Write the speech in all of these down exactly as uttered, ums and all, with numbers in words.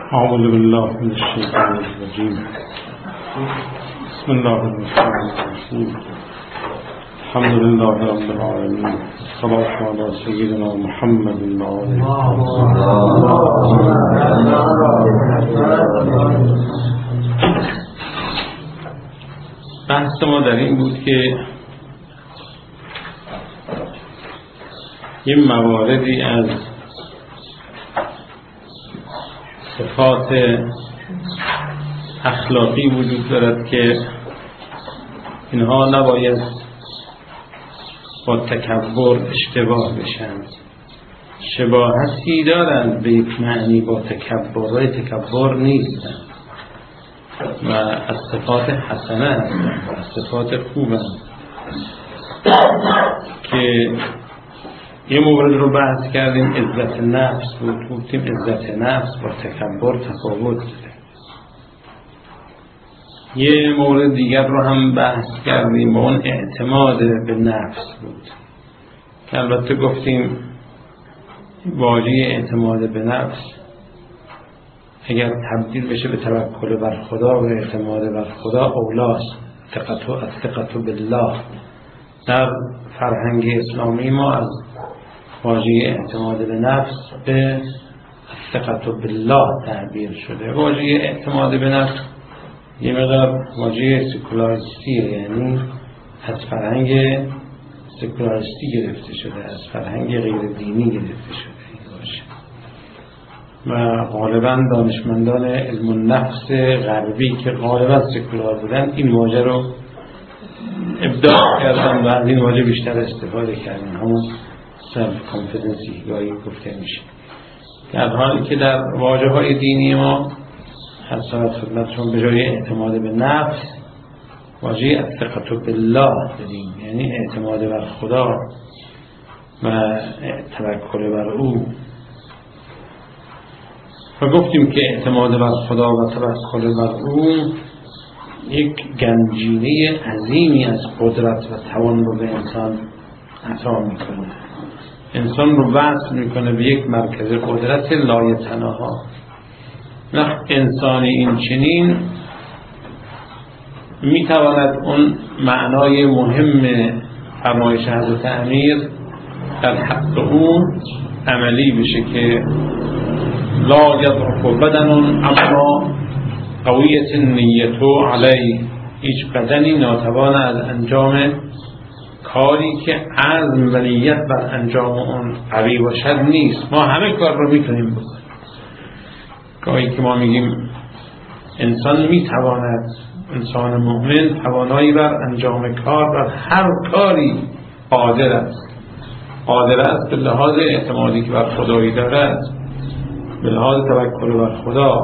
أعوذ بالله من الشيطان الرجيم. بسم الله الرحمن الرحيم. الحمد لله رب العالمين، الصلاة على سيدنا محمد وآله. بحث ما در این بود که این مواردی از صفات اخلاقی وجود دارد که اینها نباید با تکبر اشتباه بشن. شباهتی دارند به یک معنی با تکبر، و تکبر نیستند و از صفات حسنه هستند، از صفات خوب هستند که یه مورد رو بحث کردیم، عزت نفس بود. گفتیم عزت نفس با تکبر تفاوت داره. یه مورد دیگر رو هم بحث کردیم با اون اعتماد به نفس بود که البته گفتیم واژه اعتماد به نفس اگر تبدیل بشه به توکل بر خدا و اعتماد بر خدا اولاست. الثقة بالله در فرهنگ اسلامی ما از واژه اعتماد به نفس به الثقة بالله تعبیر شده. واژه اعتماد به نفس یه مقدار واژه سکولاریستیه، یعنی از فرهنگ سکولاریستی گرفته شده، از فرهنگ غیر دینی گرفته شده این واژه و غالبا دانشمندان علم النفس غربی که غالبا سکولار بودن این واژه رو ابداع کردن و از این واژه بیشتر استفاده کردن، همون سلف کانفیدنسی گاهی گفته میشه، در حالی که در واژه های دینی ما حسنات خدمتشون به جای اعتماد به نفس واژه الثقة بالله داریم، یعنی اعتماد بر خدا و توکل بر او. و گفتیم که اعتماد بر خدا و توکل بر او یک گنجینه عظیمی از قدرت و توان رو به انسان عطا میکنه، انسان رو وصل میکنه به یک مرکز قدرت لایتناها. نه انسان این چنین میتواند اون معنای مهم فرمایش حضرت امیر در حق اون عملی بشه که لا یضعف بدن اما قویت نیتو علیه، هیچ بدنی ناتوان از انجام کاری که عزم و نیت بر انجام اون قوی باشد نیست. ما همه کار رو میتونیم بکنیم. گاهی که ما میگیم انسان میتواند، انسان مؤمن توانایی بر انجام کار بر هر کاری قادر است، قادر است به لحاظ اعتمادی که بر خدایی دارد، به لحاظ توکل بر خدا.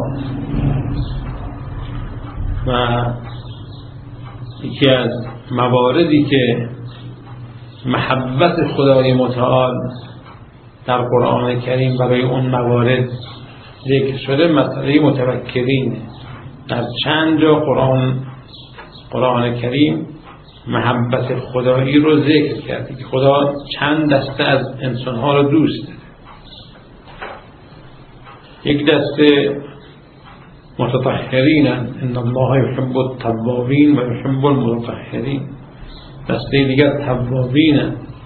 و یکی از مواردی که محبت خدای متعال در قرآن کریم برای اون موارد ذکر شده مسئله متوکلین. در چند جا قرآن قرآن کریم محبت خدایی رو ذکر کرده که خدا چند دسته از انسانها رو دوست داره. یک دسته متطهرین، ان الله یحب التوابین و یحب المتطهرین. دسته دیگر توابین،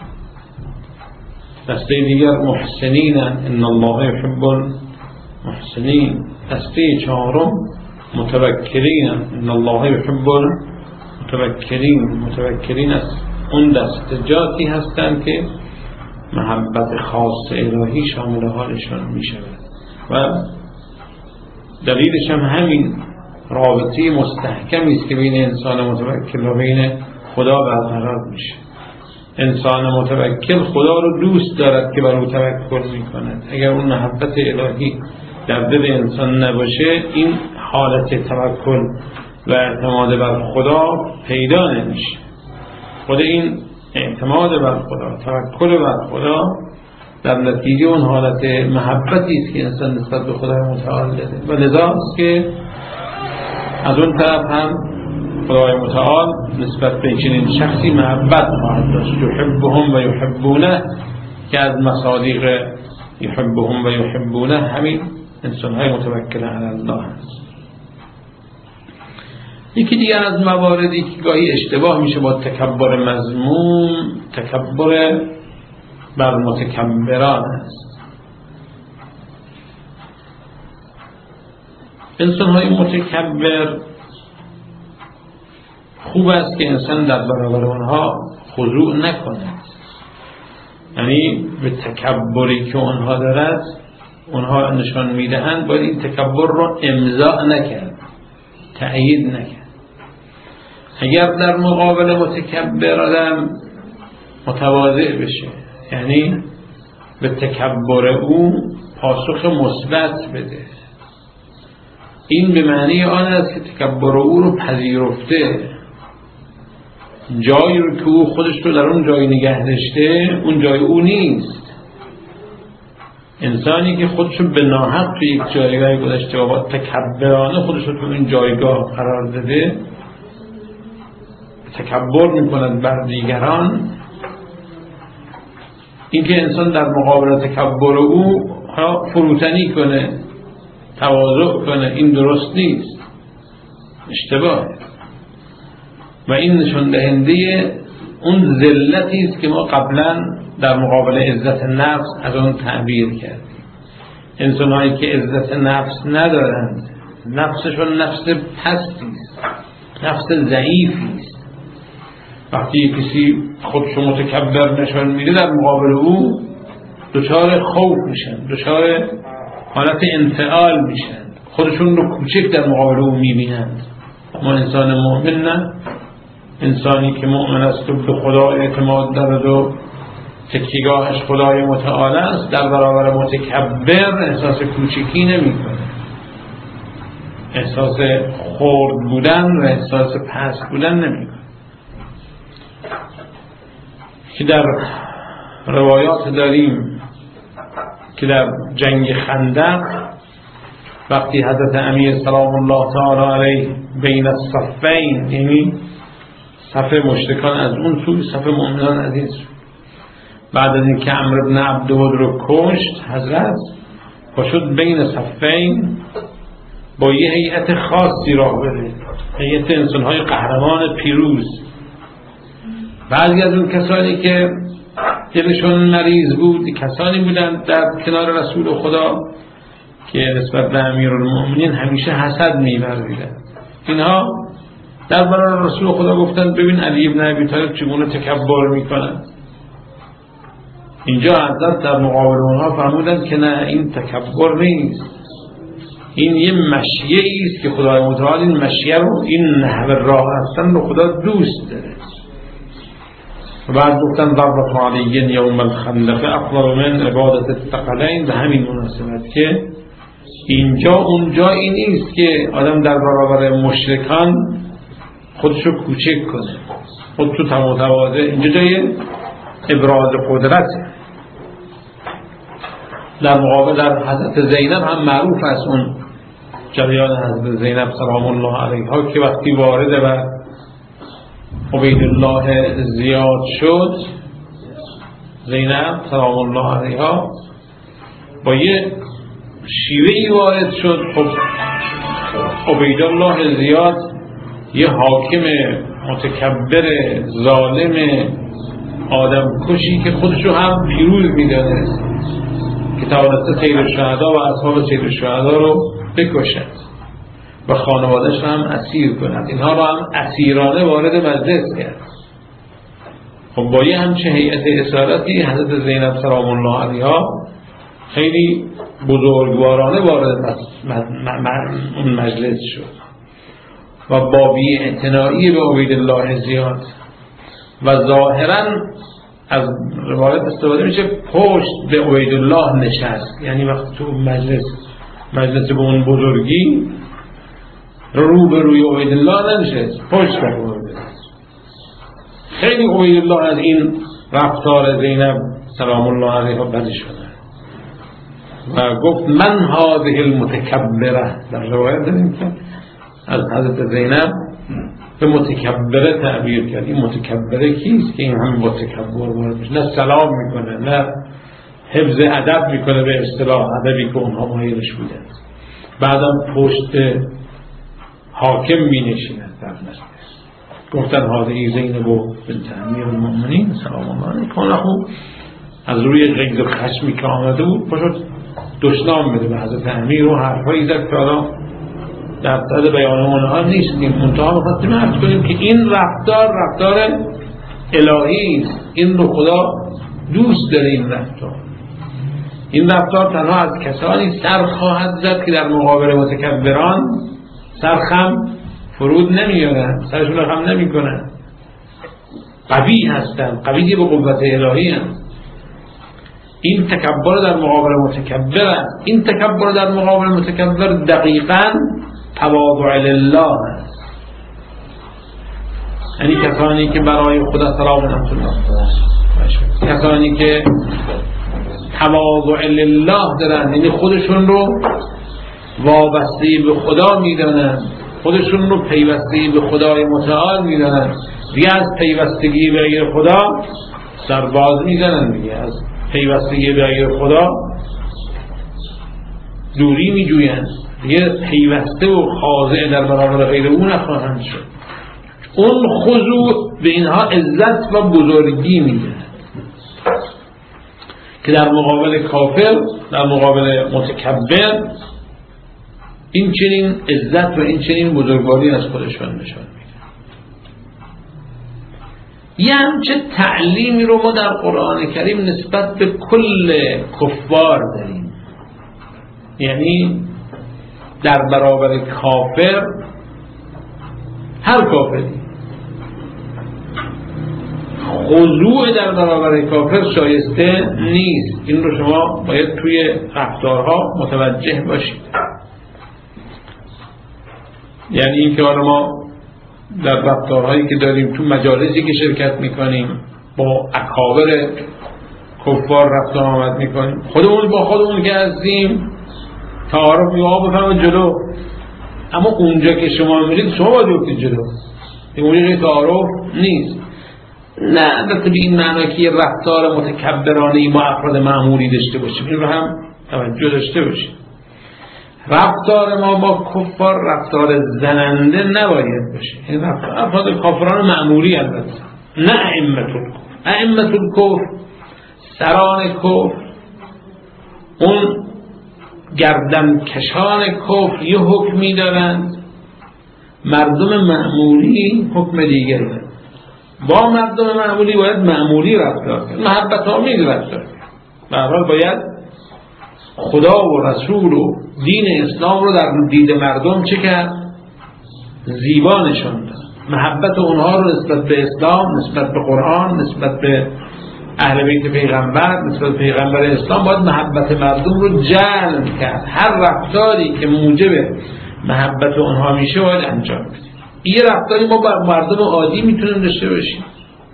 دسته دیگر محسنین، ان الله یحب المحسنین. دسته چهارم متوکلین، ان الله یحب المتوکلین. متوکلین از اون دستجاتی هستند که محبت خاص الهی شامل حالشان می شود و دلیلش هم همین رابطه مستحکمی است که بین انسان متوکل و بین خدا برقرار میشه. انسان متوکل خدا رو دوست دارد که بر او توکل میکند. اگر اون محبت الهی در دل انسان نباشه این حالت توکل و اعتماد بر خدا پیدا نمیشه. خود این اعتماد بر خدا، توکل بر خدا در نتیجه اون حالت محبتی است که انسان نسبت به خدای متعال داده و لذا است که از اون طرف هم خدای متعال نسبت به چنین شخصی محبت خواهد داشت. یحبهم و یحبونه که از مصادیق یحبهم و یحبونه همین انسان‌های متوکل علی الله هست. یکی دیگر از مواردی که گاهی اشتباه میشه با تکبر مذموم، تکبر بر متکبران است. انسان‌های متکبر خوب است که انسان در برابر آنها خضوع نکند، یعنی به تکبری که آنها دارد اونها نشان میدهند باید این تکبر رو امضا نکرد، تأیید نکرد. اگر در مقابل متکبر آدم متواضع بشه، یعنی به تکبر او پاسخ مثبت بده، این به معنی آن است که تکبر او رو پذیرفته، جایی رو که او خودش رو در اون جای نگه داشته اون جای او نیست. انسانی که خودش رو به ناحق توی یک جایگاه گذاشته و با تکبرانه خودش رو توی این جایگاه قرار داده، تکبر میکند بر دیگران، اینکه انسان در مقابل تکبر او فروتنی کنه، تواضع کنه، این درست نیست، اشتباه. و این نشان دهنده اون ذلتی است که ما قبلا در مقابل عزت نفس از اون تعبیر کردیم. انسان‌هایی که عزت نفس ندارند، نفسشون نفس پستی است، نفس ضعیفی است، وقتی کسی خودشو متکبر نشان میده در مقابل او دچار خوف میشن، دچار حالت انفعال میشن، خودشون رو کوچک در مقابل او میبینند. اما انسان مؤمن نه، انسانی که مؤمن است و به خدا اعتماد دارد و تکیه‌گاهش خدای متعال است، در برابر متکبر احساس کوچکی نمی‌کنه، احساس خرد بودن و احساس پست بودن نمی‌کنه. که در روایات داریم که در جنگ خندق وقتی حضرت امیر سلام الله تعالی علیه بین الصفین، یعنی صف مشرکان از اون سوی، صف مؤمنان از این سوی، بعد از اینکه عمرو بن عبدود رو کشت حضرت و شد بین صفین، با یه هیئت خاصی راه بره، هیئت انسان‌های قهرمان پیروز. بعضی از اون کسانی که دلشون مریض بود، کسانی بودند در کنار رسول خدا که نسبت به امیرالمؤمنین همیشه حسد می‌ورزیدند. اینها در برابر رسول خدا گفتند ببین علی ابن ابی طالب چگونه تکبر می‌کند. اینجا حضرت در مقابل اونها فرمودند که نه، این تکبر نیست، این یه مشیه است که خدای متعال این مشیه رو، این نحو راه رفتن رو خدا دوست داره. و بعد گفتن ضربت علی یوم الخندق افضل من عبادت الثقلین، به همین مناسبت که اینجا اونجایی نیست که آدم در برابر مشرکان خودشو کوچک کنه، خودشو متواضع، اینجا جای ابراز قدرته. در مقابل در حضرت زینب هم معروف است اون جریان حضرت زینب سلام الله علیها که وقتی وارد و عبیدالله زیاد شد، زینب سلام الله علیها با یه شیوهی وارد شد. خب عبیدالله زیاد یه حاکم متکبر ظالم آدم کشی که خودشو هم پیروز میدانه که توانسته سید الشهدا و اصحاب سید الشهدا رو بکشد و خانواده‌اش رو هم اسیر کند، اینها رو هم اسیرانه وارد مجلس کرد. خب با یه همچه هیئت اسارتی حضرت زینب سلام الله علیها خیلی بزرگوارانه وارد اون مجلس شد و با بی‌اعتنایی به عبیدالله زیاد و ظاهراً از روایت استفاده میشه پشت به عبیدالله نشست، یعنی وقتی تو مجلس مجلس به اون بزرگی رو به روی عبیدالله ننشست، پشت به عبیدالله. خیلی عبیدالله از این رفتار زینب سلام الله علیها بدی شده و گفت من هذه المتکبره. در روایت داریم که از حضرت زینب به متکبره تعبیر کرد. این متکبره کیست که این همین با تکبر وارد میشه، نه سلام میکنه، نه حفظ ادب میکنه، به اصطلاح ادبی که اونها مایلش بودن. بعدم پشت حاکم مینشیند در مجلس. گفتن حاضری زینب و بنت امیرالمؤمنین سلام الله علیها، خوب از روی غیظ و خشمی که آمده بود پاشد دشنام بده به حضرت امیر و حرفایی زد که حالا در صد بیان اونها نیستیم. منتها می‌خواستیم عرض کنیم که این رفتار رفتار الهی است، این رو خدا دوست داره. این رفتار این رفتار تنها از کسانی سر خواهد زد که در مقابل متکبران سرخم فرود نمیارن، سرشون رو خم نمی کنن، قوی هستن، قوی به قوت الهی هستن. این تکبر در مقابل متکبر است. این تکبر در مقابل متکبر دقیقاً تواضع لله است. یعنی کسانی که برای خدا سلام نعمت الله، کسانی که تواضع لله دارن، یعنی خودشون رو وابسته به خدا میدانن، خودشون رو پیوسته به خدای متعال میدانن، دیگه از پیوستگی به غیر خدا سرباز میزنن، دیگه از پیوستگی به غیر خدا دوری میجوین، دیگه پیوسته و خاضع در برابر غیر اون نخواهند شد. اون خضوع به اینها عزت و بزرگی میده که در مقابل کافر، در مقابل متکبر این چنین عزت و این چنین بزرگواری از خودشان نشان میده. یه همچه تعلیمی رو ما در قرآن کریم نسبت به کل کفار داریم. یعنی در برابر کافر، هر کافری، خضوع در برابر کافر شایسته نیست. این رو شما باید توی رفتارها متوجه باشید. یعنی این که ما در رفتارهایی که داریم، تو مجالسی که شرکت میکنیم، با اکابر کفار رفت آمد میکنیم، خودمون با خودمون که هستیم تعارف میوها بفرمایید جلو، اما اونجا که شما میرید شما باید بیفتید جلو. این اونجا تعارف نیست. نه البته به این معنی که یه رفتار متکبرانه ما افراد معمولی داشته باشیم، این رو هم توجه داشته باشیم. رفتار ما با کفار رفتار زننده نباید باشه. این رفتار افراد کافران معمولی البته، نه ائمه الکفر. ائمه الکفر، سران کفر، اون گردن کشان کفر یه حکمی دارند، مردم معمولی حکم دیگری دارند. با مردم معمولی باید معمولی رفتار کرد، محبت آمیز رفتار کرد. به هر حال باید خدا و رسول و دین اسلام رو در دید مردم چه کرد؟ زیبا نشان داد. محبت اونها رو نسبت به اسلام، نسبت به قرآن، نسبت به اهل بیت پیغمبر، نسبت به پیغمبر اسلام، باید محبت مردم رو جلب کرد. هر رفتاری که موجب محبت اونها میشه باید انجام بدیم. این رفتاری ما با مردم عادی میتونیم داشته باشیم.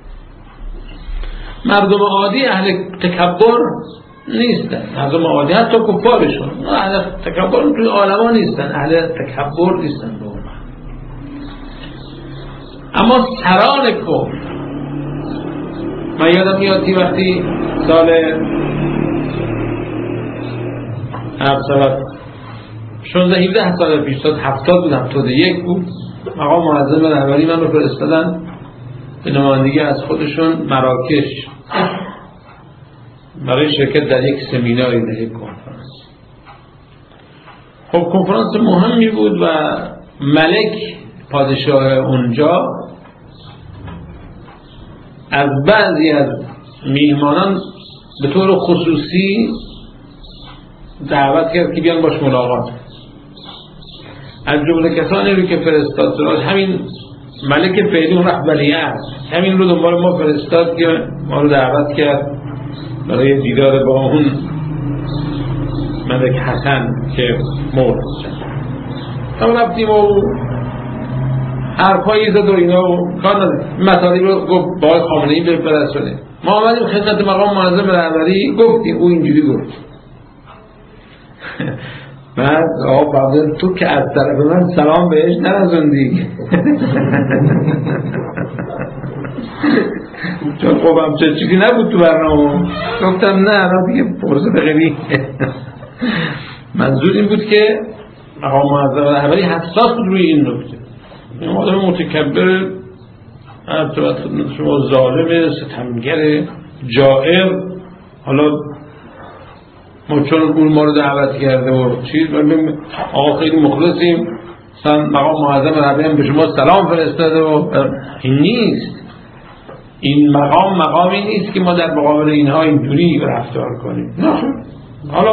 مردم عادی اهل تکبر نیستن، مردم عادی حتی کفارشون اهل تکبر توی عالمان نیستن، اهل تکبر نیستن به اون. اما سران کفر، من یادم میادی وقتی سال شانزده هفده سال پیش، سال هفتاد بود، هفتاد و یک بود، آقا معظم رهبری من رو فرستادن به نمایندگی از خودشون مراکش برای شرکت در یک سمیناری، در یک کنفرانس. خب کنفرانس مهمی بود و ملک پادشاه اونجا از بعضی از میهمانان به طور خصوصی دعوت کرد که بیان باش ملاقات. از جمله کسانی رو که فرستاد سراغ همین ملک فعلی اون رهبری است، همین رو دنبال ما فرستاد که ما رو دعوت کرد برای دیدار با اون ملک حسن که مرد. ما رفتیم و حرفایی زد و اینا و کار نداره، مطالب رو گفت با خامنه‌ای برسونه. ما آمدیم خدمت مقام معظم رهبری، گفتیم او اینجوری گفت. بعد آقا بعد تو که از طرف من سلام بهش نرسوندی. چون خب چه چیزی نبود تو برنامه. گفتم نه الان دیگه فرصت غیری. منظور این بود که مقام معظم رهبری حساس بود روی این نکته. این آدم متکبر، عرض خدمت شما، ظالم، ستمگر، جائر. حالا ما چون اون ما رو دعوت کرده و چیز آقا خیلی مخلصیم، مثلا مقام معظم رهبری هم به شما سلام فرستاده و این نیست. این مقام مقامی نیست که ما در مقابل اینها اینجوری رفتار کنیم. نه. حالا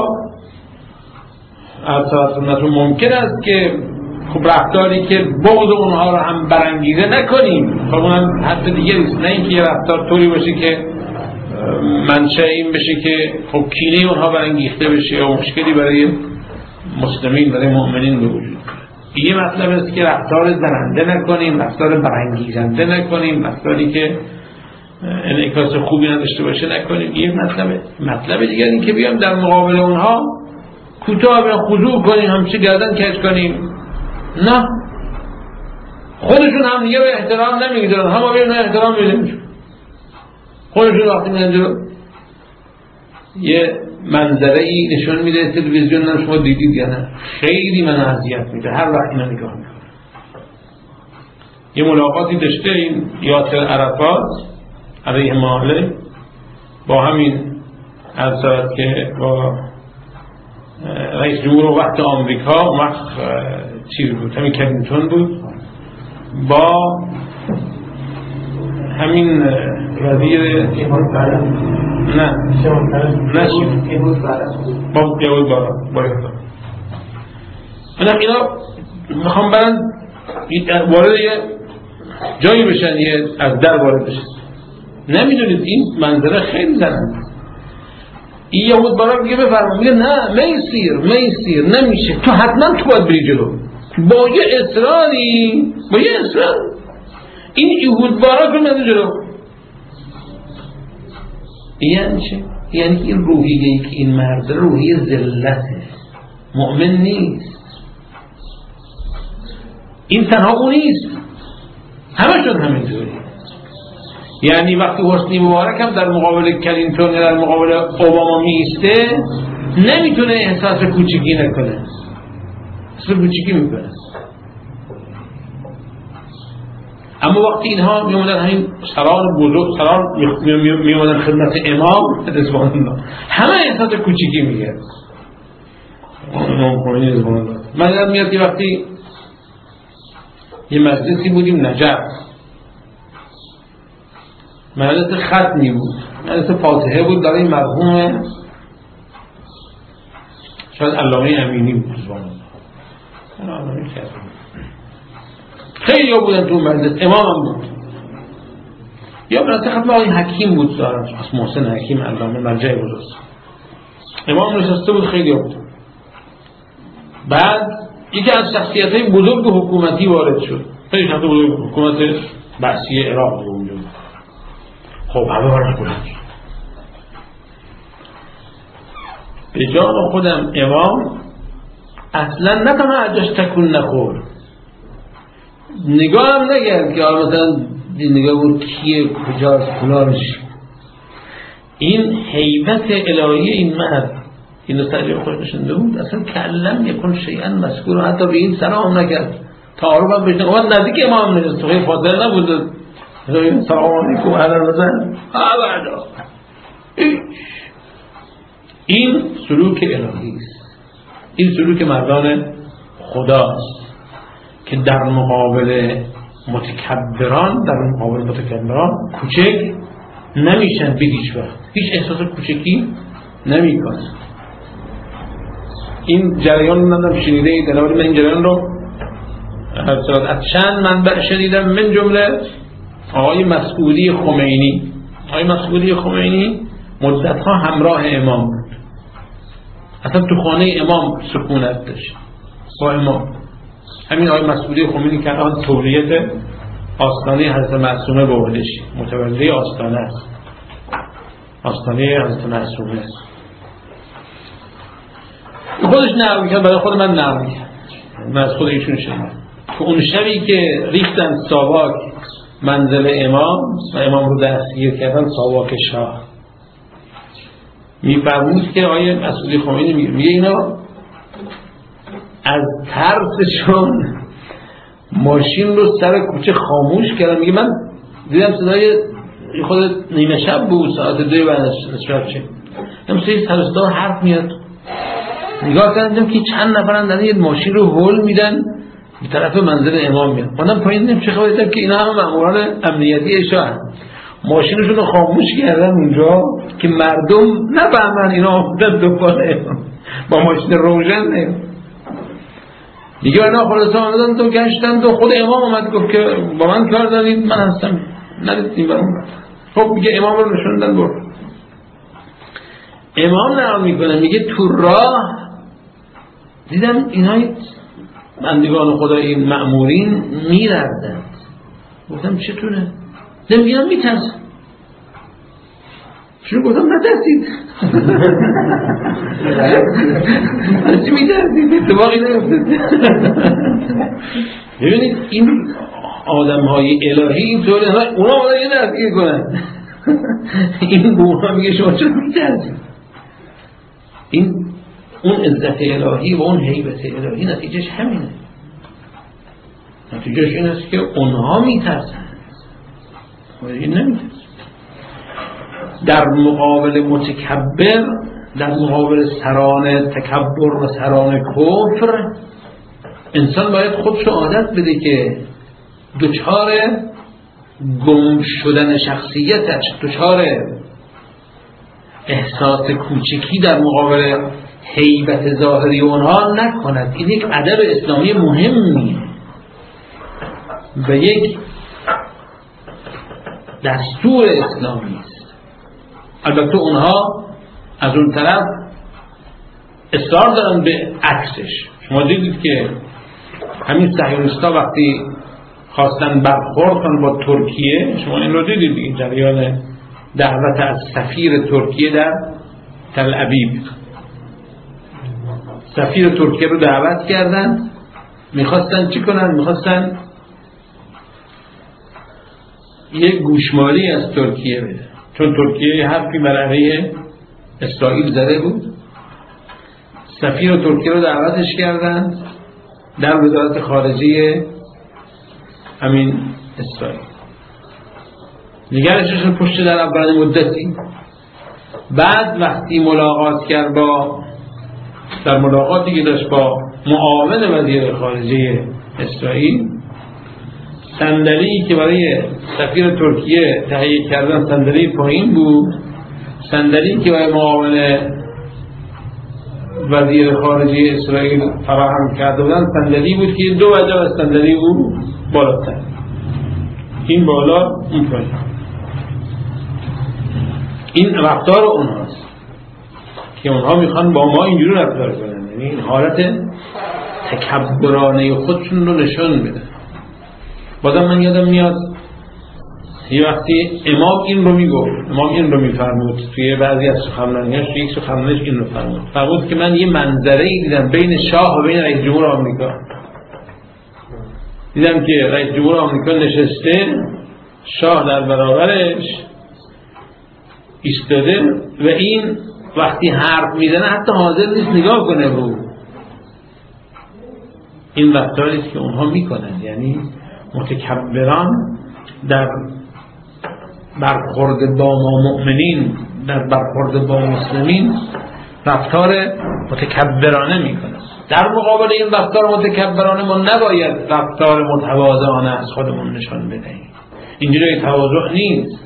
عرض ممکن است که خب رفتاری که بغض اونها رو هم برانگیزه نکنیم، خب اونم حد دیگه نیست. نه اینکه یه رفتار طوری باشه که منشأ این بشه که خب کینه اونها برانگیخته بشه یا مشکلی برای مسلمین، برای مؤمنین به وجود. این مطلب است که رفتار زننده نکنیم، رفتار برانگیزنده نکنیم، رفتاری که انعکاس خوبی نداشته باشه نکنیم. این مطلبه. مطلب دیگه این که بیام در مقابل اونها کوتاه بیان خضوع کنیم، همچه گردن کج کنیم. نه، خودشون هم دیگه به احترام نمیگذارن، هم به احترام میدن. خودشون وقتی میدن جلو یه منظره ای نشون میده تلویزیون، هم شما دیدید یا نه، خیلی من اذیت میده هر وقت اینا نگاه میکنم. یه ملاقاتی داشته این یاسر عرفات علیه ماله با همین عرض که با رئیس جمهور وقت آمریکا، وقت چیز بود، همین کلینتون بود، با همین وزیر نه نه با یهود بارا باید من اینا میخوام برن وارد یه جایی بشن، یه از در وارد بشن. نمیدونید این منظره خیلی زننده. این یهود بارا میگه بفرما، میگه نه میسیر میسیر نمیشه، تو حتما تو باید بری جلو با یه اصراری، با یه اصرار. این یهود بارا رو میده جلو. یعنی چه؟ یعنی این روحیه‌ای که این مرد روحیه ذلته، مؤمن نیست. این تنها اون نیست، همشون همینطوری. یعنی وقتی حسنی مبارک هم در مقابل کلینتون یا در مقابل اوباما میسته، نمیتونه احساس کوچیکی نکنه، احساس کوچیکی میکنه. اما وقتی اینها میومدن همین سران بزرگ سران میومدن خدمت امام رضوان الله، همه احساس کوچیکی میگه. امام خمینی رضوان الله من یاد میاد که وقتی یه مجلسی بودیم نجف، مجلس ختمی بود، مجلس فاتحه بود برای مرحوم شاید علامه امینی بود رضوان الله. خیلی ها بودن تو مجلس، امام هم بود، یا برای ختم آقای حکیم بود، از محسن حکیم علامه مرجع بزرگ. امام نشسته بود، خیلی ها بود. بعد یکی از شخصیت های بزرگ حکومتی وارد شد، خیلی شخصیت بزرگ حکومت بعثی عراق بود اونجا. خب همه برش بودن به جان خودم. امام اصلا نه تنها عجاش تکون نخور، نگاه هم نگرد که آره مثلا نگاه بود کیه کجاست فلانش. این هیبت الهی این مرد این رو تجربه خوش نشنده بود. اصلا کلم یکن شیئا مذکور، حتی به این سلام نکرد، تعارف هم بشنه. اومد نزدیک امام نشست، تو خیلی فاضل نبود، سلام علیکم اهلا وسهلا ابدا. این سلوک الهی است، این سلوک مردان خداست که در مقابل متکبران در مقابل متکبران کوچک نمیشن به هیچ وقت، هیچ احساس کوچکی نمیکنن. این جریان رو ندارم شنیده اید، من این جریان رو از چند منبع شنیدم، من جمله آقای مسعودی خمینی. آقای مسعودی خمینی مدتها همراه امام بود، اصلا تو خانه امام سکونت داشت با امام. همین آقای مسعودی خمینی که الان تولیت آستانه حضرت معصومه به عهده‌ش، متولی آستانه است، آستانه حضرت معصومه است. خودش نقل می‌کنه، برای خود من نقل می‌کنه، من از خود ایشون شنیدم که اون شبی که ریختن ساواک منزل امام و امام رو دستگیر کردن ساواک شاه. میفرمود که آیه مسئولی خمینی میگه میگه اینا از ترسشون ماشین رو سر کوچه خاموش کردن. میگه من دیدم صدای خود نیمه شب بود، ساعت دوی بعد از شب چه هم سه سرستا حرف میاد. نگاه کردم که چند نفرن دارن یه ماشین رو هول میدن به طرف منزل امام میاد. منم پایین دیدم چه خبره که اینا هم ماموران امنیتی شاه ماشینشون رو خاموش کردن اونجا که مردم نفهمن اینا آمدن دوباره با ماشین روشن نه. دیگه اینا خلاصا آمدن تو گشتن تو خود امام اومد گفت که با من کار دارید، من هستم ندیدیم برام. خب میگه امام رو نشوندن برد. امام نقل میکنه میگه تو راه دیدم اینای بندگان خدا این مأمورین میردند. گفتم چطوره؟ نمیگم میترسم. چون گفتم نترسید. از چی میترسید؟ اتفاقی نیفتاد. ببینید این آدم های الهی این طوری اونا آمدن یه دستگیر کنن. این به اونا میگه شما چرا میترسید؟ این اون عزت الهی و اون هیبت الهی نتیجهش همینه. نتیجهش این است که اونها میترسن و این نمیترسن. در مقابل متکبر، در مقابل سران تکبر و سران کفر، انسان باید خودشو عادت بده که دچار گم شدن شخصیتش، دچار احساس کوچکی در مقابل هیبت ظاهری اونها نکند. این یک ادب اسلامی مهمیه و یک دستور اسلامی است. البته اونها از اون طرف اصرار دارن به عکسش. شما دیدید که همین صهیونیست‌ها وقتی خواستن برخورد کنن با ترکیه، شما این رو دیدید این جریان دعوت از سفیر ترکیه در تل ابیب. سفیر ترکیه رو دعوت کردن، میخواستن چی کنن؟ میخواستن یک گوشمالی از ترکیه بده، چون ترکیه حرفی بر علیه اسرائیل زده بود. سفیر ترکیه رو دعوتش کردن در وزارت خارجه همین اسرائیل. نگرشش پشت در اول مدتی. بعد وقتی ملاقات کرد با در ملاقاتی که داشت با معاون وزیر خارجه اسرائیل، صندلی که برای سفیر ترکیه تهیه کردن صندلی پایین بود. صندلی که برای معاون وزیر خارجه اسرائیل فراهم کرده بودن صندلی بود که دو وجه از صندلی او بالاتر، این بالا این پایین. این رفتار اونهاست که اونها میخوان با ما اینجوری رفتار کنن، یعنی این حالت تکبرانه خودشون رو نشون بدن. بازم من یادم میاد یه وقتی امام این رو میگفت، امام این رو میفرمود توی بعضی از سخنرانیاش، توی یک سخنرانیش این رو فرمود فرمود که من یه منظره‌ای دیدم بین شاه و بین رئیس جمهور آمریکا. دیدم که رئیس جمهور آمریکا نشسته، شاه در برابرش ایستاده و این وقتی حرف میزنه حتی حاضر نیست نگاه کنه رو. این رفتاری است که اونها میکنن، یعنی متکبران در برخورد با ما مؤمنین، در برخورد با مسلمین رفتار متکبرانه میکنن. در مقابل این رفتار متکبرانه ما نباید رفتار متواضعانه از خودمون نشان بدهیم. اینجوری تواضع نیست.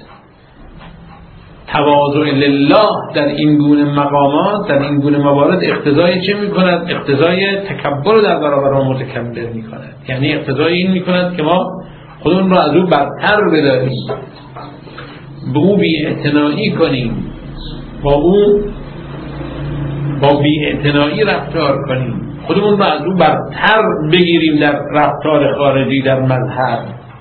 تواضع لله در این گونه مقامات، در این گونه موارد اقتضای چه میکند؟ اقتضای تکبر در برابر ما متکبر میکند. یعنی اقتضای این میکند که ما خودمون رو از او برتر بداریم، به او بی‌اعتنایی کنیم، با او با بی‌اعتنایی رفتار کنیم، خودمون رو از او برتر بگیریم در رفتار خارجی، در مذهب.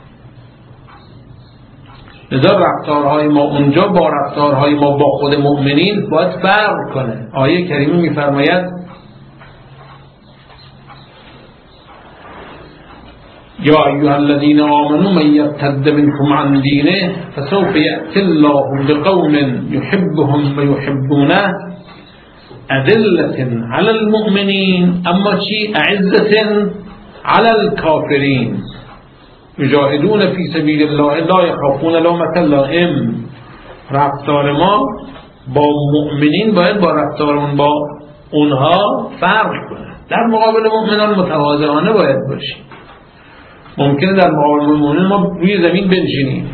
لذا رفتارهای ما اونجا با رفتارهای ما با خود مؤمنین باید فرق کنه. آیه کریمه میفرماید یا ایها الذین آمنوا من یرتد منکم عن دینه فسوف یأتی الله بقوم یحبهم و یحبونه اذلة علی المؤمنین اما چی؟ اعزة علی الکافرین یجاهدون فی سبیل الله لا یخافون لومة لائم. رفتار ما با مؤمنین باید با رفتارمون با اونها فرق کنه. در مقابل مؤمنان متواضعانه باید باشیم. ممکنه در مقابل مؤمنین ما روی زمین بنشینیم،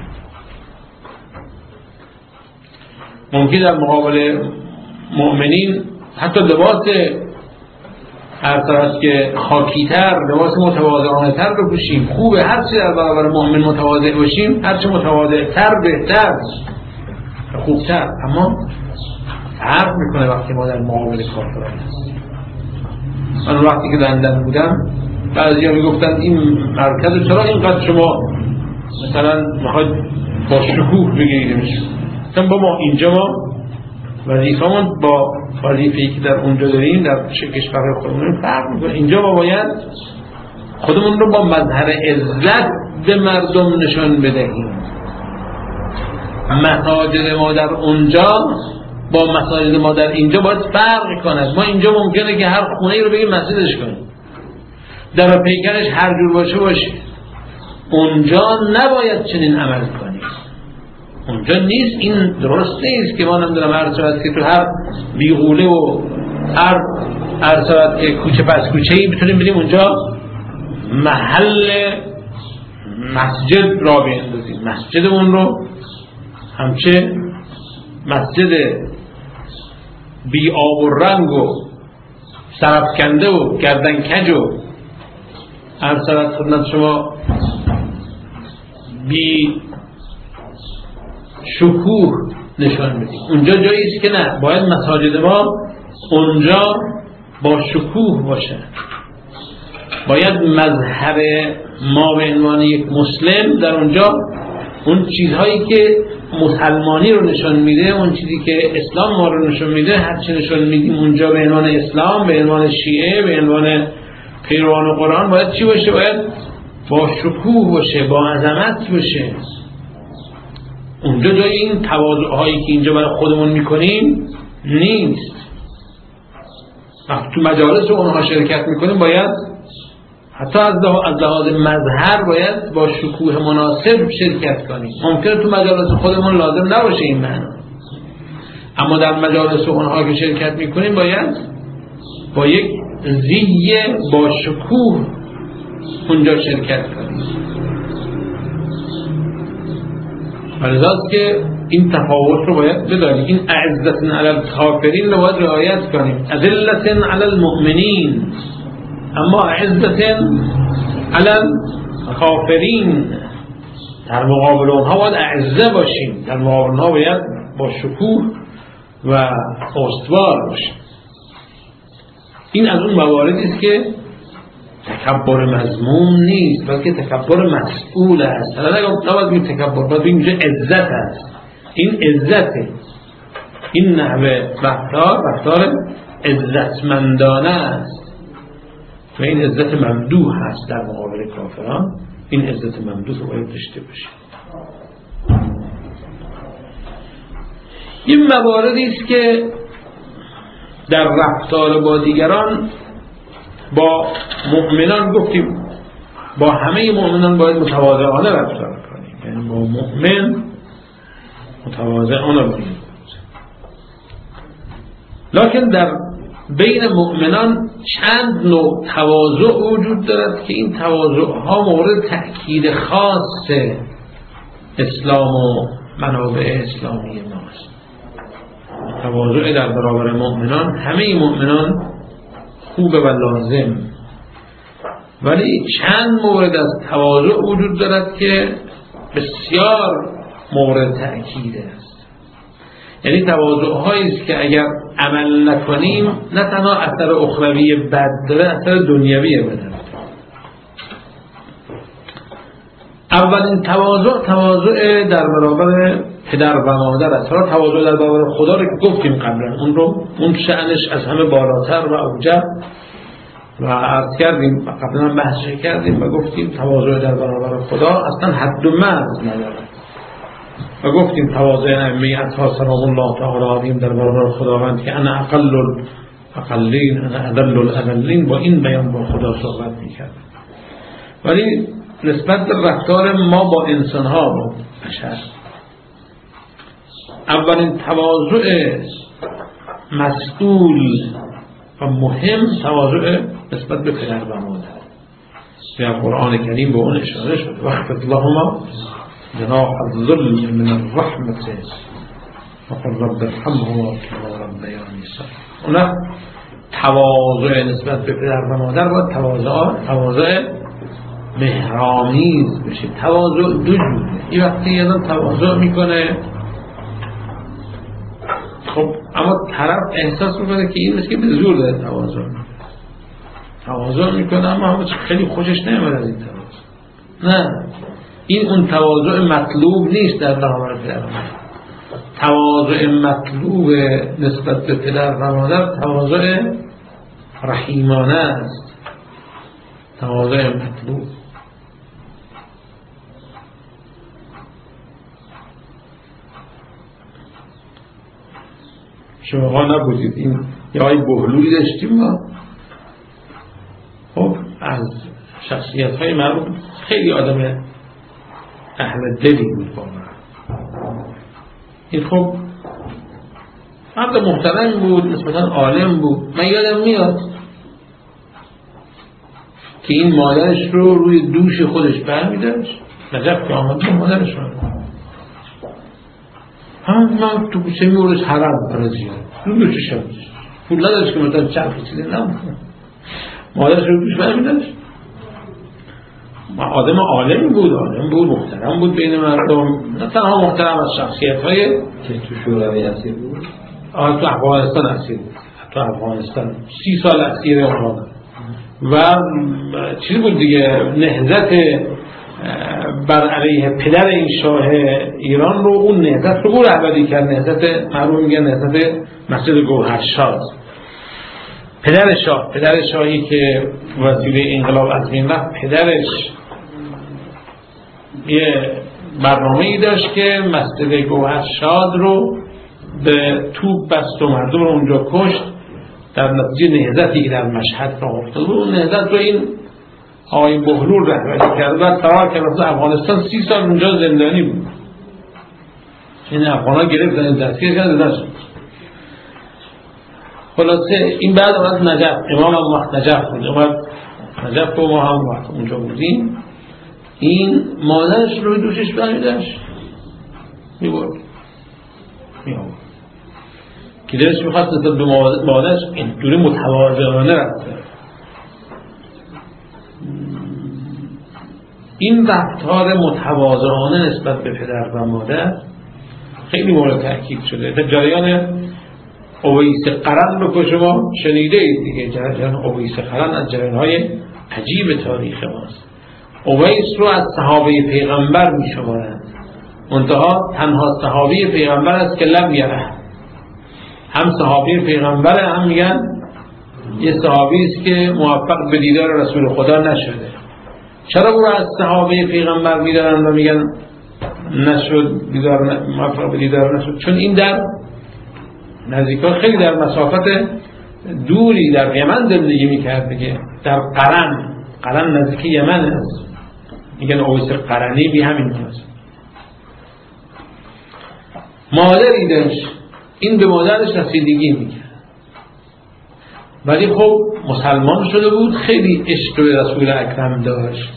ممکنه در مقابل مؤمنین حتی لباس هر طرف که خاکیتر، لباس متواضعانه تر بپوشیم. خوبه هرچی در برابر مؤمن متواضع باشیم، هرچی متواضع تر بهتر خوبتر، اما فرق میکنه وقتی ما در مقابل کافران هستیم. من وقتی که لندن بودم بعضی ها میگفتن این مرکز چرا اینقدر شما مثلا میخواید با شکوه بگیریدمش؟ مثلا با ما اینجا ما وظیفه‌مون با وظیفه‌ای که در اونجا داریم در کشور خودمون فرق میکنه. اینجا ما باید خودمون رو با مظهر عزت به مردم نشان بدهیم. مساجد ما در اونجا با مساجد ما در اینجا باید فرق کند. ما اینجا ممکنه که هر خونه ای رو بگیم مسجدش کنیم، در پیکرش هر جور باشه باشه. اونجا نباید چنین عمل کنیم. اونجا نیست، این درست نیست که ما نمیدونم هر چقدر که تو هر بیغوله و هر هر چقدر که کوچه پس کوچه ای بتونیم بریم اونجا محل مسجد را بیندازیم. مسجدمون رو همچه مسجد بی آب و رنگ و سرفکنده و گردنکج و هر سرت خدمت شما بی شکوه نشان بدیم. اونجا جایی است که نه، باید مساجد ما اونجا با شکوه باشه. باید مذهب ما به عنوان یک مسلم در اونجا اون چیزهایی که مسلمانی رو نشان میده، اون چیزی که اسلام ما رو نشان میده، هر چی نشان میدیم اونجا به عنوان اسلام، به عنوان شیعه، به عنوان پیروان قرآن باید چی باشه؟ باید با شکوه باشه، با عظمت باشه. اونجا جای این تواضع هایی که اینجا برای خودمون میکنیم نیست. وقتی تو مجالس اونها شرکت میکنیم باید حتی از لحاظ مظهر باید با شکوه مناسب شرکت کنیم. ممکنه تو مجالس خودمون لازم نباشه این معنی، اما در مجالس اونها که شرکت میکنیم باید با یک زی با شکوه اونجا شرکت کنیم. ولذاست که این تفاوت رو باید بدانیم. این اعزة علی الکافرین رو باید رعایت کنیم. اذلة علی المؤمنین اما اعزة علی الکافرین، در مقابل اونها باید اعزه باشیم، در مقابل اونها باید با شکوه و استوار باشیم. این از اون مواردی است که تکبر مذموم نیست، بلکه تکبر مسئول است. حالا نباید بگیم تکبر، باید بگیم اینجا عزت است. این عزته، این نحوه رفتار رفتار عزتمندانه است و این عزت ممدوح است در مقابل کافران. این عزت ممدوح رو باید داشته باشیم. این مواردی است که در رفتار با دیگران با مؤمنان گفتیم با همه مؤمنان باید متواضعانه رفتار کنیم، یعنی با مؤمن متواضعانه باشیم. لکن در بین مؤمنان چند نوع تواضع وجود دارد که این تواضع ها مورد تأکید خاص اسلام و منابع اسلامی ماست. تواضع در برابر مؤمنان، همه مؤمنان خوبه و لازم، ولی چند مورد از تواضع وجود دارد که بسیار مورد تأکید است. یعنی تواضع هایی است که اگر عمل نکنیم نه تنها اثر اخروی بد داره، اثر دنیوی بد داره. اولین تواضع تواضع در برابر پدر و مادر است. حالا تواضع در برابر خدا رو که گفتیم قبلا، اون رو اون شأنش از همه بالاتر و اوجب و عرض کردیم قبلا بحث کردیم و گفتیم تواضع در برابر خدا اصلا حد و مرز نداره و گفتیم تواضع ائمه اطهار سلام الله تعالی علیهم در برابر خداوند که انا اقل الاقلین انا اذل الاذلین با این بیان با خدا صحبت میکرد. ولی نسبت به رفتار ما با انسان ها با بشر، اولین تواضع مسئول و مهم تواضع نسبت به پدر و مادر. در قرآن کریم به اون اشاره شد واخفض لهما جناح الذل من الرحمة وقل رب ارحمهما كما ربياني صغيرا. اون تواضع نسبت به پدر و مادر و تواضع تواضع مهرامیز بشه. تواضع دو جوره. این وقتی یه آدم تواضع میکنه خب اما طرف احساس میکنه که این مثل که به زور داره تواضع میکنه تواضع میکنه اما خیلی خوشش نمیاد از این تواضع. نه، این اون تواضع مطلوب نیست در برابر پدر و مادر. تواضع مطلوب نسبت به پدر و مادر تواضع رحیمانه است، تواضع مطلوب. شما نبودید این یه آی بهلولی داشتیم ما، خب از شخصیت های معروف خیلی آدم اهل دلی بود واقعا. این خب مرد محترم بود، نسبتا عالم بود. من یادم میاد که این مادرش رو روی دوش خودش برمی‌داشت، نجف که آمد به مادرش رو هم من تو بچه میورش حرم برای زیاد رو دوشش هم پول نداشت که مثلا چند فسیله نمون مادرش رو دوش برمی‌داشت. آدم عالمی بود، عالم بود، محترم بود بین مردم، نه تنها محترم از شخصیت های که تو شوروی اسیر بود، آه تو افغانستان اسیر بود، تو افغانستان سی سال اسیر اونها و چیزی بود دیگه. نهضت بر علیه پدر این شاه ایران رو، اون نهضت رو بود رهبری کرد، نهضت معروف میگن نهضت مسجد گوهرشاد. پدر شاه، پدر شاهی که وسیله انقلاب از بین رفت، پدرش یه برنامه‌ای داشت که مسجد گوهرشاد رو به توپ بست و مردم رو اونجا کشت در نتیجه نهضتی که در مشهد راه افتاد. اون نهضت رو این آقای بهلول رهبری کرد و فرار کرد. افغانستان سی سال اونجا زندانی بود. این افغان‌ها گرفتن دستگیر کردن. خلاصه این بعد اومد نجف، امام هم وقت نجف بود، اومد نجف و ما هم وقت اونجا بودیم. این مادرش روی دوشش برمی‌داشت میبرد میبرد که دلش میخواست نسبت به مادرش اینطوری متواضعانه رفته. این رفتار متواضعانه نسبت به پدر و مادر خیلی مورد تأکید شده. در جریان اویس قرن رو که شما شنیده اید دیگه، جریان اویس قرن از جریان‌های عجیب تاریخ ماست. اویس رو از صحابه پیغمبر می شمارند، منتها تنها صحابه پیغمبر است که لم یره. هم صحابه پیغمبر، هم میگن یه صحابی است که موفق به دیدار رسول خدا نشده. چرا او رو از صحابه پیغمبر میدارن و میگن نشد دیدار، موفق به دیدار نشد؟ چون این در نزدیکا خیلی در مسافت دوری در یمن زندگی میکرد دیگه، در قرن. قرن نزدیک یمن است، میگن اویس قرنی بی همین هست. مادری داشت، این به مادرش رسیدگی میکرد، ولی خب مسلمان شده بود، خیلی عشق به رسول اکرم داشت،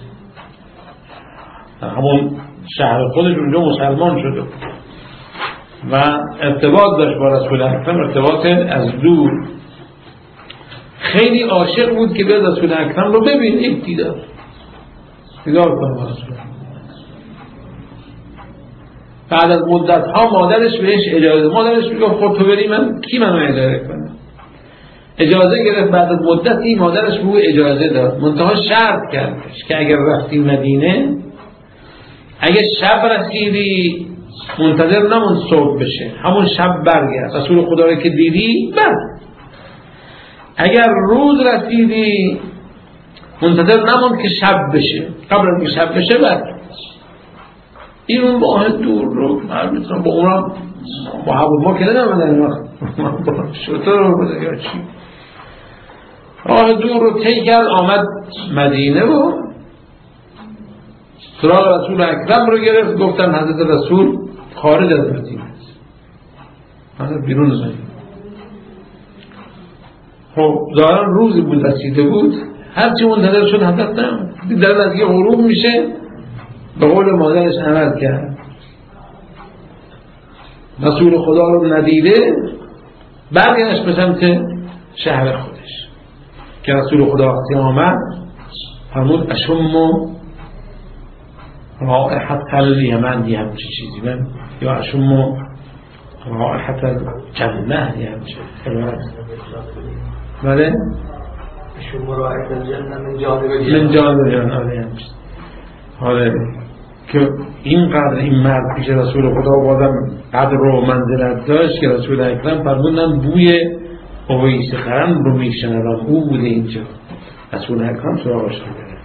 همون شهر خودش اونجا مسلمان شده بود و ارتباط داشت با رسول اکرم، ارتباط از دور. خیلی عاشق بود که بیاد رسول اکرم رو ببینه، یک دیدار دیدار کنه با رسول. بعد از مدت ها مادرش بهش اجازه، مادرش میگه خب تو بری، من کی منو اداره کنه؟ اجازه گرفت. بعد از مدتی مادرش به او اجازه داد، منتها شرط کردش که اگر رفتی مدینه، اگه شب رسیدی منتظر نمون صبح بشه، همون شب برگرد، رسول خدا رو که دیدی بعد. اگر روز رسیدی منتظر نموند که شب بشه، قبل از اینکه شب بشه بعد این اون راه دور رو من میتونم با اونم با هواپیما که نمیدن با شطور رو بده یا چی، راه دور رو طی کرد آمد مدینه و سراغ رسول اکرم رو گرفت. گفتن حضرت رسول خارج از مدینه است، حضرت بیرون از مدینه. خب ظاهرا روزی بود رسیده بود، هرچی منتظر شد حضرت نمید، در نزدیک غروب میشه به قول مادرش عمل کرد، رسول خدا رو ندیده برگشت به سمت شهر خودش که رسول خدا وقتی آمد فرمود اشم رائحة الیمن یه همچه چیزی من یا اشم رائحة الجنه یه همچه عبارت بله اشم رائحة الجنه من جانب من جانب الجنه آره همچه آره که اینقدر این مرد پیش رسول خدا بازم قدر و منزلت داشت که رسول اکرم فرمودن بوی اویس قرن رو میشنوم، او بوده اینجا. رسول اکرم سراغش رو گرفت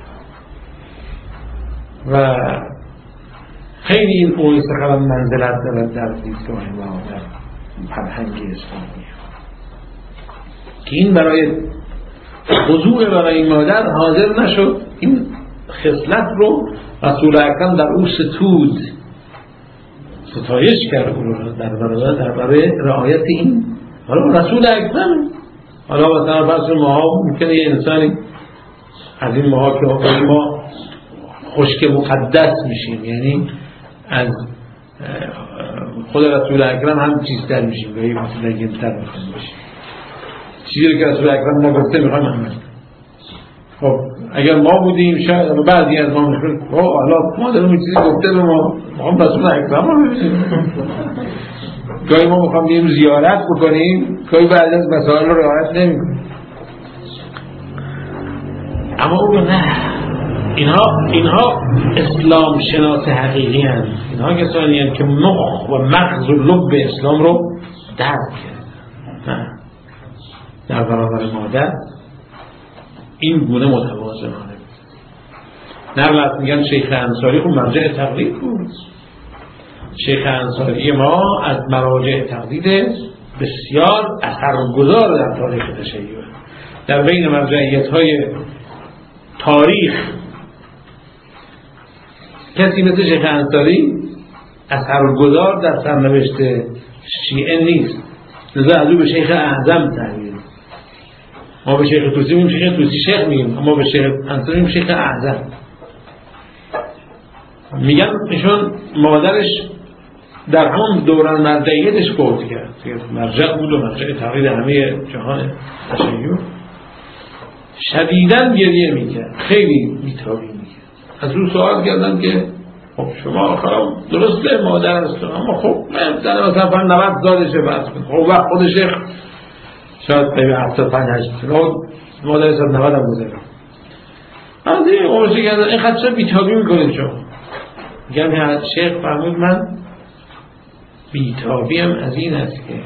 و خیلی این اویس قرن منزلت دارد در دیدگاه ما در فرهنگ اسلامی که این برای خضوع برای این مادر حاضر نشد این خصلت رو رسول اکرم در او ستود ستایش کرد در برای در برای رعایت این. حالا رسول اکرم حالا مثلا فرض ماها ممکنه یه انسانی از این ماها که ما خشک مقدس میشیم، یعنی از خود رسول اکرم هم چیزتر میشیم و یه مثلا گنتر میشیم، چیزی که رسول اکرم نگفته میخوایم عمل. خب اگر ما بودیم شاید بعضی از ما میخوایم خب حالا ما داریم این چیزی گفته به ما میخوایم رسول اکرم رو ببینیم، گاهی ما میخوایم بریم زیارت بکنیم گاهی بعد از مسائل رو رعایت نمیکنیم. اما او نه، اینها اینها اسلام شناس حقیقی هستند، اینها کسانی هستند که مخ و مغز و لب اسلام رو درک کردن. در برابر مادر این گونه متواضعانه نقل میگن شیخ انصاری خب مرجع تقلید بود. شیخ انصاری ما از مراجع تقلید بسیار اثرگذار در تاریخ تشیع، در بین مرجعیت های تاریخ کسی مثل شیخ انصاری اثرگذار در سرنوشت شیعه نیست، لذا از او به شیخ اعظم تعبیر. ما به شیخ توسی میگیم شیخ توسی شیخ میگیم، اما به شیخ انصاری میگیم شیخ اعظم. میگن ایشون مادرش در همون دوران مرجعیتش فوت کرد، مرجع بود و مرجع تقلید همه جهان تشیع. شدیداً گریه میکرد، خیلی بی‌تابی میکرد. از او سوال کردن که خب شما خراب درسته مادر هست اما خب من در مثلا پر نود سالشه بس کن، خب وقت خود شیخ شاید به هفتاد و پنج هشت مادر صد و نود هم بوده. از این قرصی کردن این خدشه بی‌تابی میکنید شما. میگم شیخ فرمود من بی‌تابیم از این است که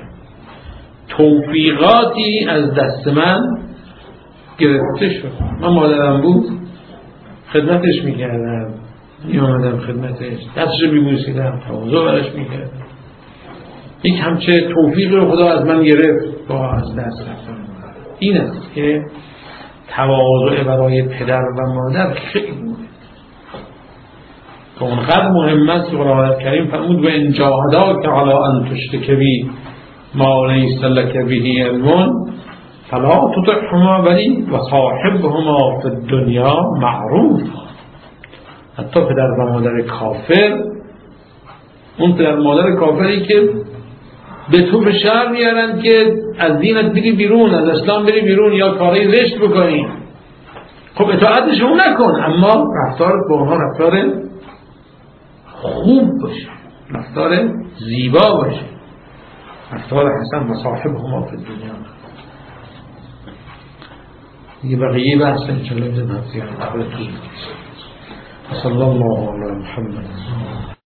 توفیقاتی از دست من گرفته شد. من مادرم بود خدمتش میکردم، میامدم خدمتش، دستش میبوسیدم، تواضع برش میکردم. یک همچه توفیق رو خدا از من گرفت با از دست رفتن. این است که تواضع برای پدر و مادر خیلی مهمه که اونقدر مهم است که قرآن کریم فرمود و ان جاهداک علی ان تشرک بی ما لیس لک به علم فلا تطعهما ولی و صاحبهما فی الدنیا معروفا. حتی پدر و مادر کافر، اون پدر و مادر کافری که به تو فشار میارن که از دینت بری بیرون، از اسلام بری بیرون یا کاری زشت بکنی، خب اطاعتشون نکن، اما رفتارت با اونها رفتار خوب باشه، رفتار زیبا باشه، رفتار حسن و صاحبهما فی الدنیا. یه بقیه بحث انشاءالله بزن هفته قبل طول. صلی الله علی محمد.